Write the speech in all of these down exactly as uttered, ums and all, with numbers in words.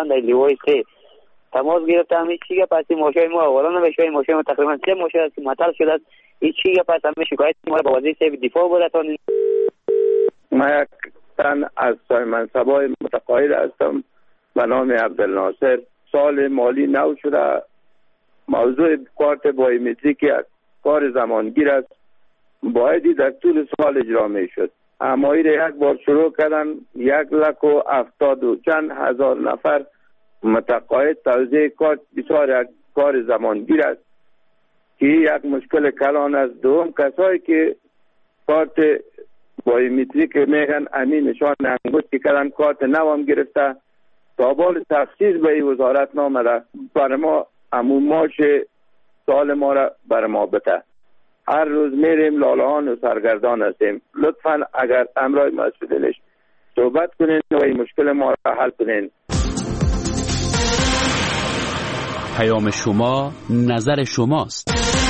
افغانستان در لیوای سه تماس گرفتم. این چیه پس ماشین ما اولا نمیشه، ماشین ما تقریبا سه ماشین است که معطل شده است. این چیه پس همه شکایت ما با وزیر دفاع برسانید. ما یک تن از منصبای متقاعد هستم به نام عبدالناصر. سال مالی نو شده. موضوع کارت بایومتریک کار زمانگیر است، باید در طول سال اجرا می شد. اما این یک بار شروع کردن، یک لک و افتاد و چند هزار نفر متقاعد توزیع کارت بسیار یک کار زمانگیر است که یک مشکل کلان است. دوم کسایی که کارت بایومتریک میگن امین نشان انگشت که کردن کارت نوام گرفته تا بال تخصیص به این وزارت نامده برای ما امون ماش سال ما را بر ما بده. هر روز میریم لالهان و سرگردان هستیم. لطفا اگر امرای مسئولینش صحبت کنین و این مشکل ما را حل کنین. پیام شما نظر شماست.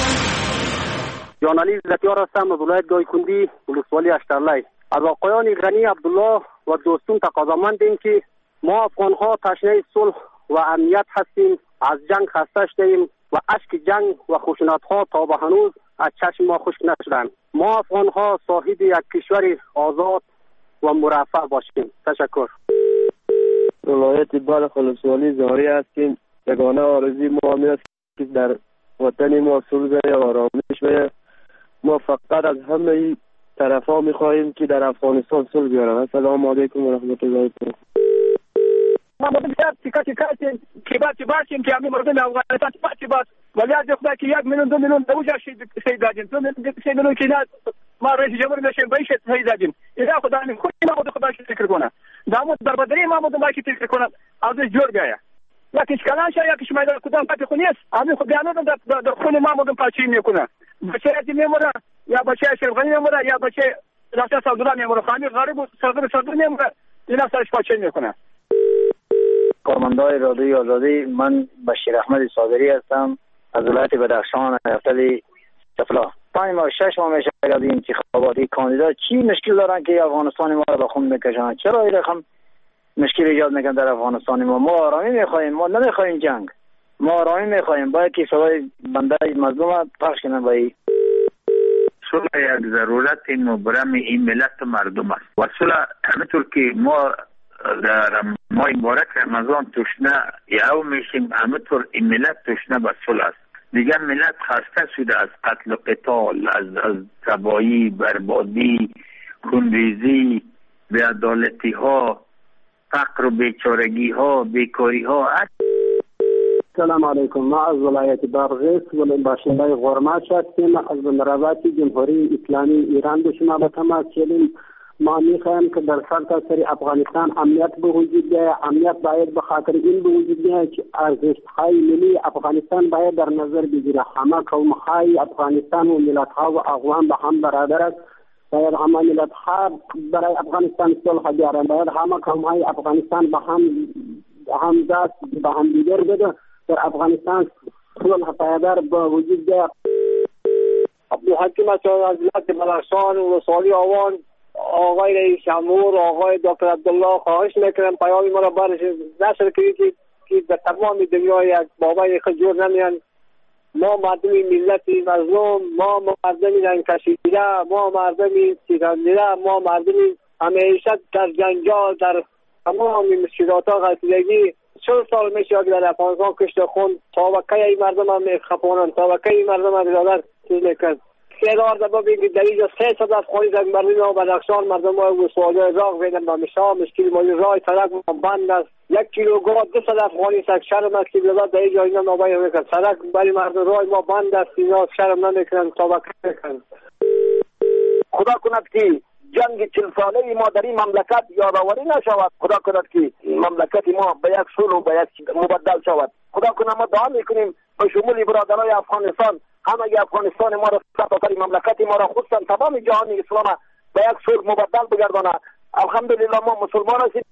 جان علی زکیار هستم از ولایت گایکندی ولسوالی اشترلی. از آقایان غنی عبدالله و دوستون تقاضامندیم که ما افغان ها تشنه صلح و امنیت هستیم. از جنگ خسته شدیم و اشک جنگ و خشونت ها تا به هنوز از چشم ما خشک نشدند. ما افغان ها صاحب یک کشور آزاد و مرفه باشیم. تشکر. ولایت بلخ ولسوالی زاری هستیم. یگانه آرزوی ما همین است که در وطن ما صلح و آرامش و ما فقط از همه طرف ها می خواهیم که در افغانستان صلح بیارن. السلام علیکم و رحمت الله وبرکاته. ما بسیار تیکا تیکا که بعد که باشیم که همین مردم افغانستان بعد که بعد ولی از خدا که یک میلیون دو میلیون دوجا شهید دادیم. دو میلیون که ما رئیس جمهور نشیم باید شهید دادیم. اینا خدا نمی خود ما خود خدا شکر فکر کنه. دامو در بدری ما خود باید فکر کنه. از جور بیاید. یکیش کلان شد یکیش میدان کدام پاتی خونیست. همین خود بیانو در در خون ما خود پاچی میکنه. بچه تی میمونه یا بچه اشرف غنی میمونه یا بچه راسته سعدالله میمونه. خانی غریب و صدر صدر میمونه. اینا سرش پاچی میکنه. کارمندای رادیوی آزادی، من بشیر احمد صابری هستم از ولایت بدخشان ایالت سفلا. پنج ماه شش ماه میشه از این انتخاباتی کاندیدا چی مشکل دارن که افغانستان ما رو به خون میکشن؟ چرا این رقم مشکل ایجاد میکنن در افغانستان ما؟ ما آرامی میخوایم، ما نمیخوایم جنگ، ما آرامی میخوایم. باید که صدای بنده مظلوم پخش کنن. باید صلح یک ضرورت مبرم این ملت و مردم است و صلح همینطور که ما در ماه مبارک رمضان تشنه یو میشیم، همینطور این ملت تشنه به صلح است. دیگر ملت خسته شده از قتل و قتال، از از تباهی، بربادی، خونریزی، بی‌عدالتی ها، فقر و بیچارگی ها، بیکاری ها. سلام علیکم. ما از ولایت بادغیس ولایت باشنده غرماش هستیم. از وزارت جمهوری اسلامی ایران به شما به تماس شدیم. ما میخوایم که در سرتاسر افغانستان امنیت به وجود بیاید. امنیت باید به خاطر این به وجود بیاید که ارزش‌های ملی افغانستان باید در نظر بگیره. همه قوم‌های افغانستان و ملت‌ها و اقوام به هم برابر است. باید همه ملت‌ها برای افغانستان صلح بیارن. باید همه قوم‌های افغانستان به هم هم دست به هم دیگر بده در افغانستان صلح پایدار به وجود بیاید. عبدالحکیم از ولایت بدخشان ولسوالی آوان. آقای رئیس جمهور آقای دکتر عبدالله خواهش میکنم پیامی ما را برش نشر کنید که در تمام دنیا یک بابای خجور نمیان. ما مردمی ملتی مظلوم، ما مردمی رنگ کشیده، ما مردمی سیرانده، ما مردمی همیشه در جنجال، در تمام مشکلات ها غلطیدگی. چند سال میشه در افغانستان کشت خون طابقه ای مردم هم میخپونن، طابقه ای مردم هم برادر چیز میکن. سیدار دبا بگید در اینجا سه صد افغانی در مردم و بدخشان مردم های وسوالی راق بیدن با مشا مشکل مالی رای سرک بند است. یک کیلوگرم دو صد افغانی سک شرم است که بیداد در اینجا اینا نابایی میکن. سرک برای مردم رای ما بند است، اینا شرم نمیکنن، طابقه میکن. خدا کند که جنگ چل ساله ما در این مملکت یادآوری نشود. خدا کند که مملکت ما به یک صلح و به یک مبدل شود. خدا کند ما دعا میکنیم به شمول برادرای افغانستان، همه افغانستان ما را سرتاسر مملکت ما را خصوصا تمام جهان اسلام به یک صلح مبدل بگردانه. الحمدلله ما مسلمان هستیم.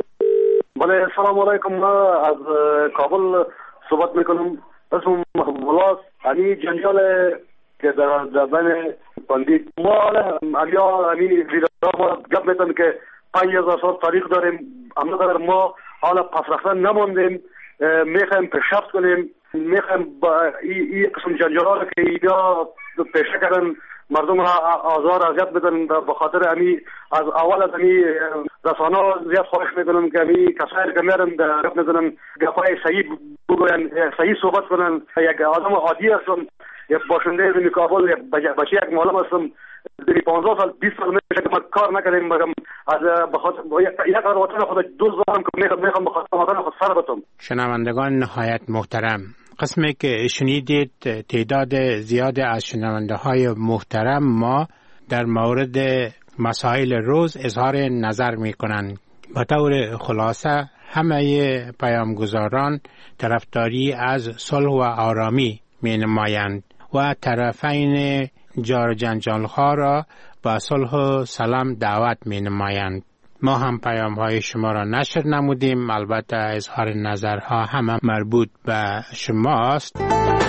بله سلام علیکم. ما از کابل صحبت میکنم. اسم ولاس علی جنجال که در بین بندی ما علیا امین ویرا گپ میتونم که پنج هزار سال تاریخ داریم. اما در ما حالا پس رفتن نماندیم، میخوایم پیشرفت کنیم، میخوایم با این قسم جنجالا که اینجا پیشه کردن مردم را آزار اذیت بدن، به خاطر امی از اول از امی رسانه زیاد خواهش میکنم که امی کسایی که میرن در گپ میزنن گپای صحیح بگوین، صحیح صحبت کنن. یک آدم عادی هستم، یک باشنده از کابل، یک بچه یک معلم هستم. در پانزده سال بیست سال میشه که ما کار نکردیم، مگم از بخاطر یک قرار وطن خود دوست دارم که میخوام بخاطر وطن خود سر بتم. شنوندگان نهایت محترم، قسمی که شنیدید تعداد زیاد از شنونده های محترم ما در مورد مسائل روز اظهار نظر می کنند. به طور خلاصه همه پیامگزاران طرفداری از صلح و آرامی می نمایند و طرفین جار جنجال ها را با صلح و سلام دعوت می نمایند. ما هم پیام های شما را نشر نمودیم، البته اظهار نظرها همه مربوط به شماست.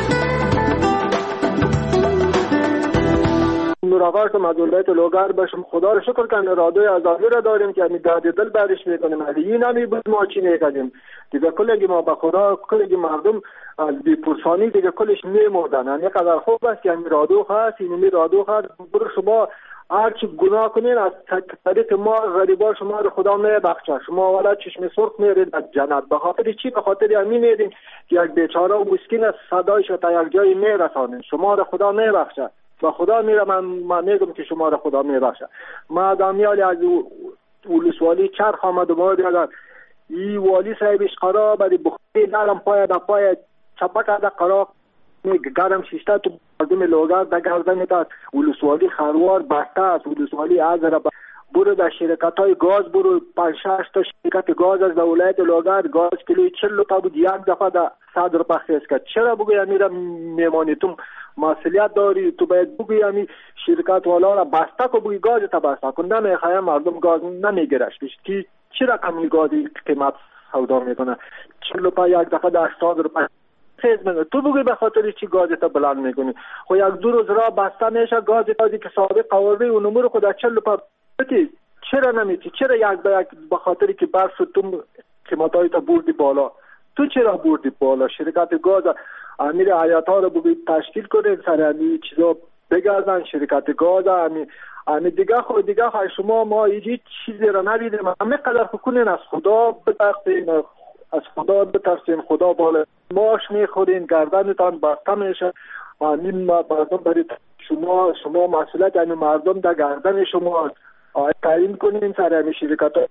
مراقبت مدولت لوگر باشم. خدا رو شکر کنه رادوی آزادی را داریم که می داد دل برش میکنیم. این نمی بود ما چی نکردیم دیگه. کلگی ما به خدا کلگی مردم بی پرسانی دیگه کلش میمردن. یعنی قدر خوب است که این رادو هست، این رادو هست. برو شما هرچی گناه کنین از طریق ما غریبا شما رو خدا میبخشه. شما والا چشم سرخ میرید از جنت. به خاطر چی؟ به خاطر همین میدین که یک بیچاره و مسکین از صدایش تا یک جایی میرسانین. شما رو خدا میبخشه. با خدا میره من, من میگم که شما رو خدا میبخشه. ما دامیالی از ولسوالی چرخ آمد و باید اگر این والی صاحبش قرار بری بخوری دارم پای دا پای چپک از قرار گرم شیشته تو مردم لوگر دا گردن داد. ولسوالی خروار بسته است. ولسوالی از را برو در شرکت های گاز برو پنج شش تا شرکت گاز از دولت لوگر گاز کیلوی چل تا بود یک دفعه در صد روپه خیز کرد. چرا بگوی میرم میمانی؟ تو مسئولیت داری، تو باید بگوی همی شرکت والا را بسته که بگوی گاز تا بسته کن. نمیخوایم مردم گاز نمیگرش که چرا کمی گازی قیمت سودا میکنه؟ چل روپه یک دفعه در هشتاد روپه خیز میکنه. تو بگوی به خاطر چی گاز تا بلند میکنی؟ خو یک دو روز را بسته میشه گاز تا که سابق قواره و نمور خود چل روپه بتی. چرا نمیتی؟ چرا یک به یک به خاطری که برف تو قیمتای تا بردی بالا؟ تو چرا بردی بالا؟ شرکت گاز امیر حیات ها رو بگید تشکیل کنید سر امی چیزا بگردن. شرکت گاز امی امی دیگه خود دیگه خواهی شما ما هیچ چیزی را ندیدیم. همه قدر کنین از خدا بترسین، از خدا بترسین. خدا بالا ماش میخورین گردنتان بسته میشه. امین مردم برید شما شما مسئولیت یعنی مردم در گردن شما تعیین کنین سر امی شرکت ها.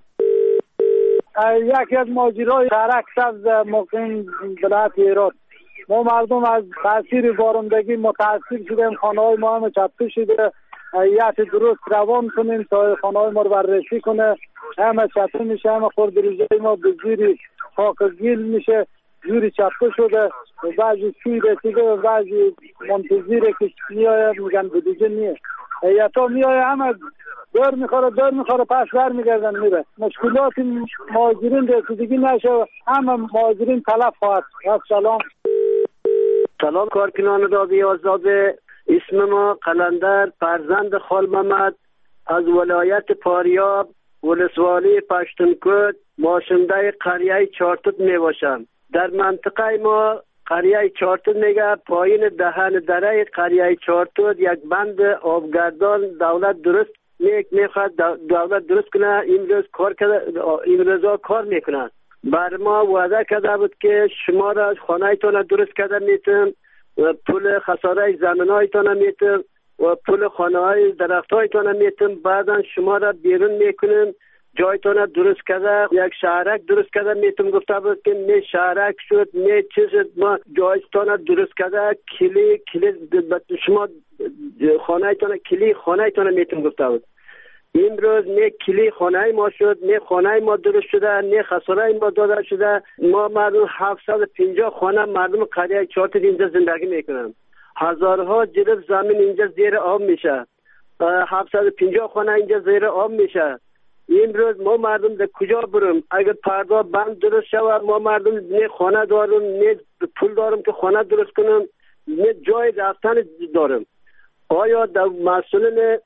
یکی از ماجرای شهرک سبز مقیم ولایت هرات، ما مردم از تاثیر بارندگی متاثر شدیم. خانه های ما هم چپه شده. یک درست روان کنیم تا خانه های ما رو بررسی کنه. همه چپه میشه، همه خورد ریزه ما به زیر خاک گیل میشه، زیر چپه شده. بعضی سوی رسیده و بعضی منتظره که میایه میگن به دیگه نیه. ایتا میایه همه دور میخوره دور میخوره پس بر میگردن میره. مشکلات مهاجرین رسیدگی نشه، همه مهاجرین تلف خواهد. سلام سلام کارکنان رادیو آزاد. اسم ما قلندر فرزند خال محمد از ولایت پاریاب ولسوالی پشتونکوت باشنده قریه چارتوت می باشم. در منطقه ما قریه چارتوت میگه پایین دهن دره قریه چارتوت یک بند آبگردان دولت درست میخواد دولت درست کنه. امروز کار کرده، امروز کار میکنه. بر ما وعده کرده بود که شما را خانه تان درست کرده میتون، پول خساره زمین هایتان میتون و پول خانه های درخت هایتان میتون. بعدا شما را بیرون میکنن جایتان درست کرده، یک شهرک درست کرده میتون. گفته بود که نه شهرک شد نه چیز ما جایتان درست کرده. کلی کلی شما خانه تان کلی خانه تان میتون گفته بود. امروز نه کلی خانه ما شد، نه خانه ما درست شده، نه خساره ما داده شده. ما مردم هفتصد و پنجاه خانه مردم قریه چارتوت اینجا زندگی میکنن. هزارها جلب زمین اینجا زیر آب میشه. هفتصد و پنجاه خانه اینجا زیر آب میشه. امروز ما مردم در کجا بریم؟ اگر پردا بند درست شود ما مردم نه خانه دارم نه پول دارم که خانه درست کنم، نه جای رفتن دارم. آیا در مسئولین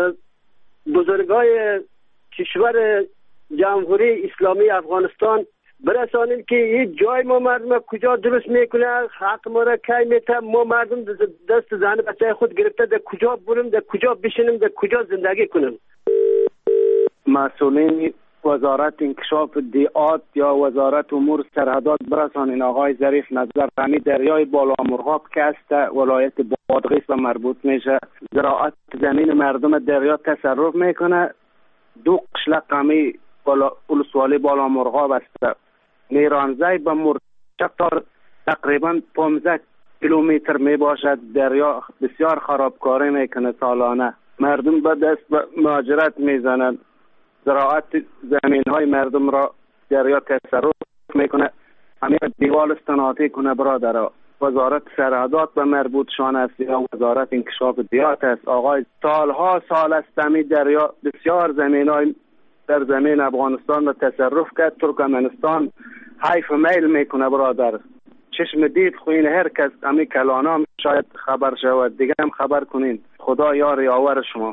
بزرگای کشور جمهوری اسلامی افغانستان برسانیم که هیچ جای ما مردم کجا درست میکنه، حق ما را کی میته، ما مردم دست زن بچه خود گرفته در کجا بریم، در کجا بشینیم، در کجا زندگی کنیم. مسئولین وزارت انکشاف دیات یا وزارت امور سرحدات برسانین آقای ظریف نظر همی دریای بالا مرغاب که است ولایت بادغیس و مربوط میشه، زراعت زمین مردم دریا تصرف میکنه. دو قشلق همی ولسوالی بالا مرغاب است. میرانزای به مرچق تقریبا پانزده کیلومتر می باشد. دریا بسیار خرابکاری میکنه سالانه. مردم به دست به مهاجرت میزنند. زراعت زمین های مردم را دریا تصرف میکنه. همین دیوال استناتی کنه برادر. وزارت سرحدات به مربوط شان است یا وزارت انکشاف دیات است. آقای سالها سال است همی دریا بسیار زمین های در زمین افغانستان را تصرف کرد. ترکمنستان حیف میل میکنه برادر. چشم دید خوین هر کس همی کلانام شاید خبر شود. دیگه هم خبر کنین. خدا یار یاور شما.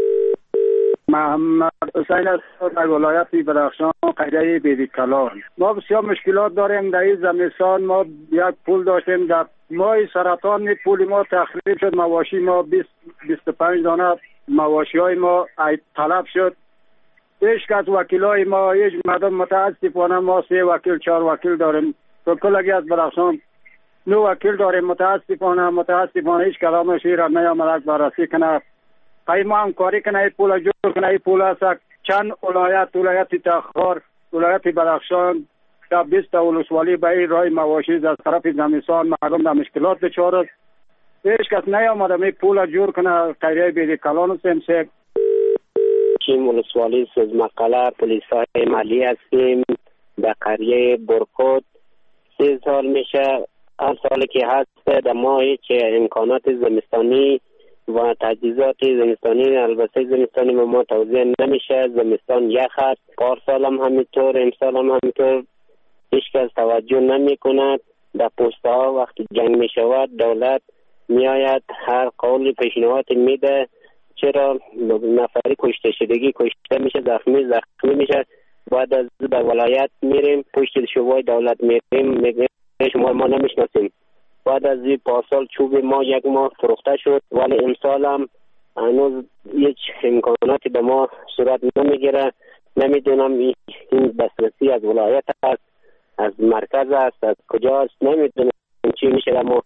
محمد حسین از ولایت بدخشان قریه بیدی کلان. ما بسیار مشکلات داریم در این زمستان. ما یک پول داشتیم در ماه سرطان پول ما تخریب شد. مواشی ما بیست بیست و پنج دانه مواشی های ما طلب شد. هیچ کس وکیل های ما هیچ مردم متاسفانه ما سه وکیل چهار وکیل داریم. تو کلگی از بدخشان نو وکیل داریم. متاسفانه متاسفانه هیچ کلامش را نیامد بررسی کنه. ای ما هم کاری کنه. ای پول جور کنه. ای پول است چند ولایت ولایت تخار ولایت بدخشان تا بیست ولسوالی به این راه مواشی از طرف زمستان مردم در مشکلات دچار است. هیچ کس نیامده می پول جور کنه. قریه بیدی کلان سمسک چیم ولسوالی سوزمقاله پلیس های مالی هستیم. در قریه برخود سه سال میشه. هر سالی که هست در ما هیچ امکانات زمستانی و تجهیزات زمستانی البته زمستانی ما, ما توزیع نمیشه. زمستان یخ است. پارسال هم همینطور، امسال هم همینطور. هیچ کس توجه نمی کند. در پوسته ها وقتی جنگ می شود دولت می آید هر قول پیشنهاد میده. چرا نفری کشته شدگی کشته میشه، زخمی زخمی میشه. بعد از در ولایت میریم پشت شبای دولت میریم میگه شما ما نمیشناسیم. بعد از این پارسال چوب ما یک ماه فروخته شد ولی امسال هم هنوز هیچ امکاناتی به ما صورت نمیگیره. نمیدونم این دسترسی از ولایت است، از مرکز است، از کجاست، نمیدونم چی میشه. ما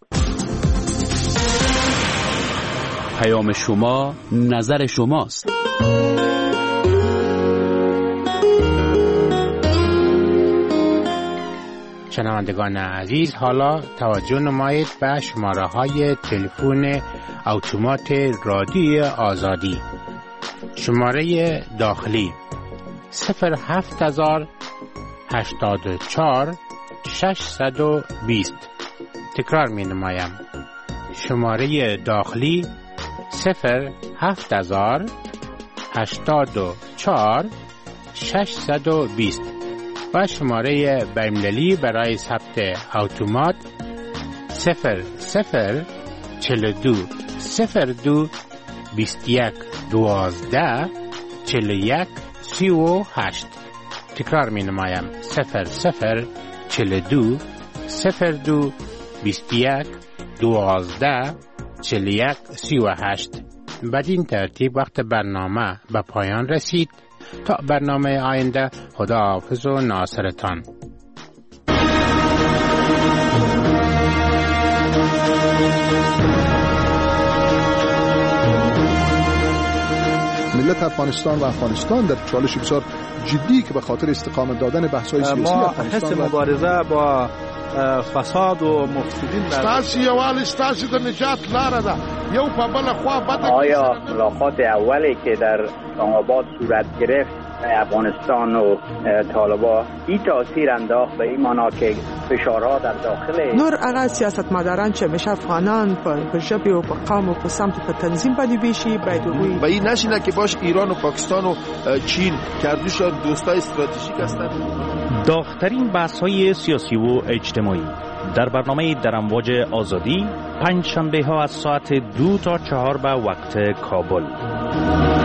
پیام شما نظر شماست. شنوندگان عزیز، حالا توجه نمایید به شماره های تلفن اتومات رادیوی آزادی. شماره داخلی صفر هفت هزار هشتاد و چهار ششصد و بیست. تکرار می نمایم. شماره داخلی صفر هفت هزار هشتاد و چهار ششصد و بیست و شماره بین‌المللی برای ثبت اتومات صفر صفر چهل و دو صفر دو بیست و یک دوازده چهل و یک سی و هشت. تکرار می نمایم. صفر صفر چهل و دو صفر دو بیست و یک دوازده چهل و یک سی و هشت. بدین ترتیب وقت برنامه به پایان رسید. تا برنامه آینده، خدا حافظ و ناصرتان. ملت افغانستان و افغانستان در چالش بسیار جدی که به خاطر استقامت دادن بحث‌های سیاسی ما حس مبارزه با فساد و مفسدین ستاسو یوال ستاسو د نجات لاره ده. یو په بل خوا بده. آیا ملاقات اولی که در اسلام آباد صورت گرفت افغانستان و طالبان این تاثیر انداخت به این معنا که فشارها در داخل نور هغه سیاستمداران چې همیشه افغانان په ژبې او په قوم او په سمت په تنظیم باندې ویشي باید وګوري و این نشینه که باش ایران و پاکستان و چین کردوش دوستای استراتژیک هستند. داغ‌ترین بحث‌های سیاسی و اجتماعی در برنامه در امواج آزادی پنج شنبه ها از ساعت دو تا چهار به وقت کابل.